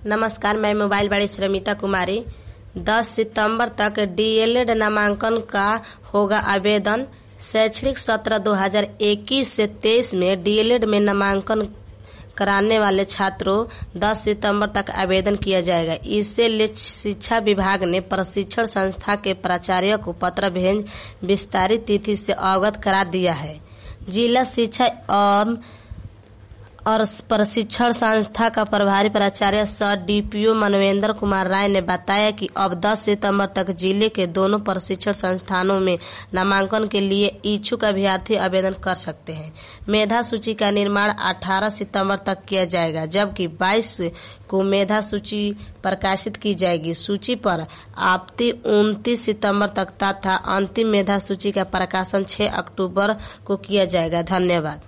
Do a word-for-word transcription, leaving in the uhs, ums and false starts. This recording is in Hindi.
नमस्कार, मैं मोबाइल वाली श्रमिता कुमारी। दस सितंबर तक डीएलएड नामांकन का होगा आवेदन। शैक्षणिक सत्र दो हज़ार इक्कीस से तेईस में डीएलएड में नामांकन कराने वाले छात्रों दस सितंबर तक आवेदन किया जाएगा। इससे लिए शिक्षा विभाग ने प्रशिक्षण संस्था के प्राचार्य को पत्र भेज विस्तारित तिथि से अवगत करा दिया है। जिला शिक्षा और और प्रशिक्षण संस्था का प्रभारी प्राचार्य सह डीपीओ मनवेंद्र कुमार राय ने बताया कि अब दस सितंबर तक जिले के दोनों प्रशिक्षण संस्थानों में नामांकन के लिए इच्छुक अभ्यर्थी आवेदन कर सकते हैं। मेधा सूची का निर्माण अठारह सितंबर तक किया जाएगा, जबकि बाईस को मेधा सूची प्रकाशित की जाएगी। सूची पर आपत्ति उनतीस सितंबर तक तथा अंतिम मेधा सूची का प्रकाशन छह अक्टूबर को किया जाएगा। धन्यवाद।